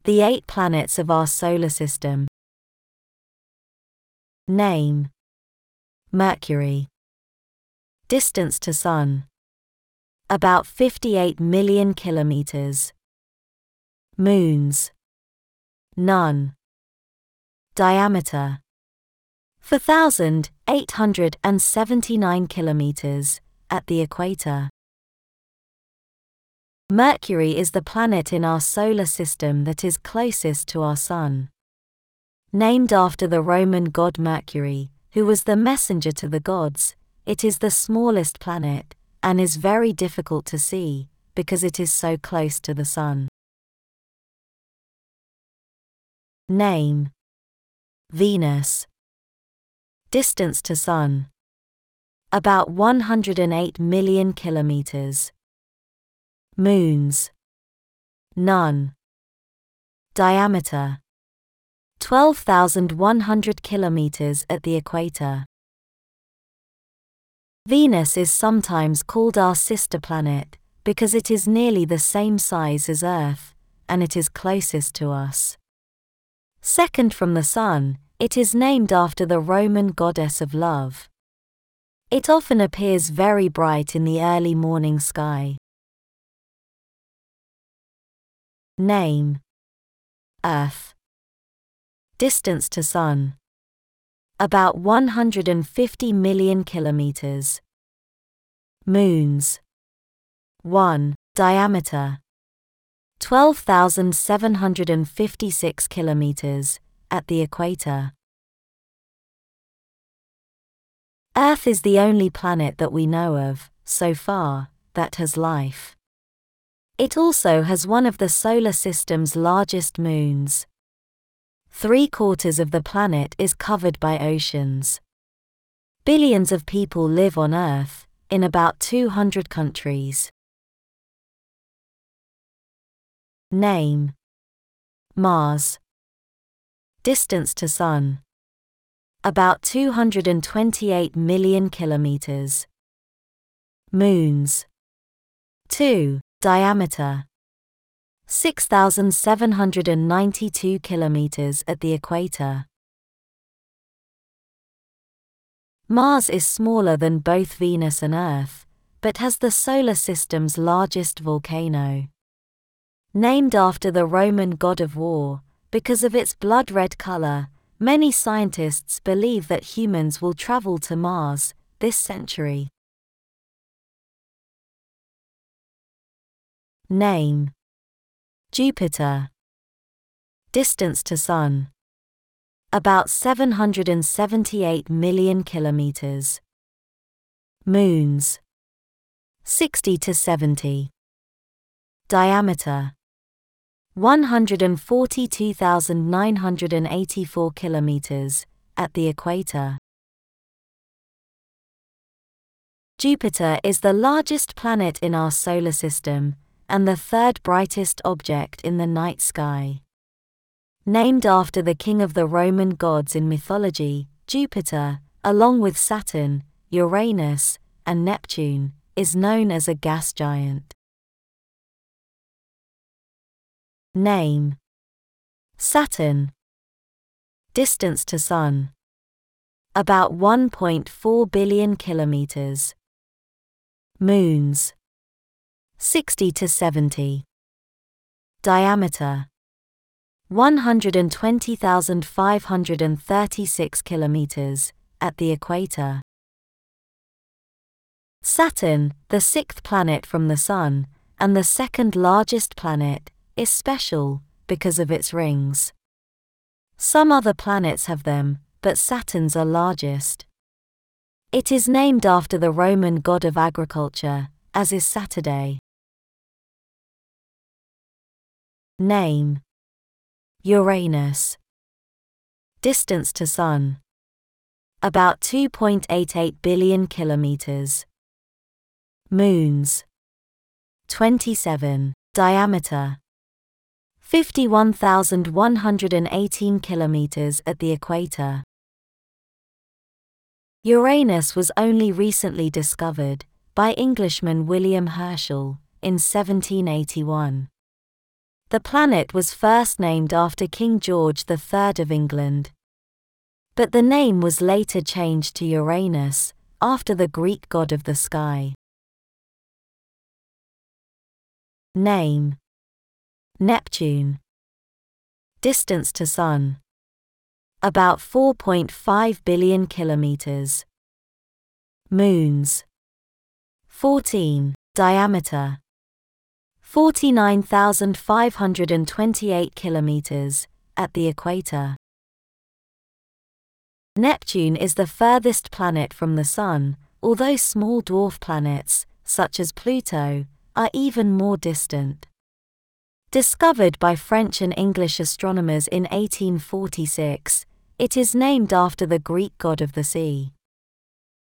The 8 planets of our solar system. Name: Mercury. Distance to Sun: about 58 million kilometers. Moons: none. Diameter: 4,879 kilometers at the equator. Mercury is the planet in our solar system that is closest to our Sun. Named after the Roman god Mercury, who was the messenger to the gods, it is the smallest planet, and is very difficult to see, because it is so close to the Sun. Name: Venus. Distance to Sun: about 108 million kilometers. Moons: none. Diameter: 12,100 kilometers at the equator. Venus is sometimes called our sister planet because it is nearly the same size as Earth, and it is closest to us. Second from the Sun, it is named after the Roman goddess of love. It often appears very bright in the early morning sky. Name: Earth. Distance to Sun: about 150 million kilometers. Moons: 1. Diameter: 12,756 kilometers at the equator. Earth is the only planet that we know of, so far, that has life. It also has one of the solar system's largest moons. 3/4 of the planet is covered by oceans. Billions of people live on Earth, in about 200 countries. Name: Mars. Distance to Sun: about 228 million kilometers. Moons: 2. Diameter: 6,792 kilometers at the equator. Mars is smaller than both Venus and Earth, but has the solar system's largest volcano. Named after the Roman god of war, because of its blood-red color, many scientists believe that humans will travel to Mars this century. Name: Jupiter. Distance to Sun: about 778 million kilometers. Moons: 60 to 70. Diameter: 142,984 kilometers at the equator. Jupiter is the largest planet in our solar system, and the third brightest object in the night sky. Named after the king of the Roman gods in mythology, Jupiter, along with Saturn, Uranus, and Neptune, is known as a gas giant. Name: Saturn. Distance to Sun: about 1.4 billion kilometers. Moons: 60 to 70. Diameter: 120,536 kilometers at the equator. Saturn, the 6th planet from the Sun, and the second largest planet, is special because of its rings. Some other planets have them, but Saturn's are largest. It is named after the Roman god of agriculture, as is Saturday. Name: Uranus. Distance to Sun: about 2.88 billion kilometers. Moons: 27. Diameter: 51,118 kilometers at the equator. Uranus was only recently discovered by Englishman William Herschel in 1781. The planet was first named after King George III of England. But the name was later changed to Uranus, after the Greek god of the sky. Name: Neptune. Distance to Sun: about 4.5 billion kilometers. Moons: 14. Diameter: 49,528 kilometers, at the equator. Neptune is the furthest planet from the Sun, although small dwarf planets, such as Pluto, are even more distant. Discovered by French and English astronomers in 1846, it is named after the Greek god of the sea.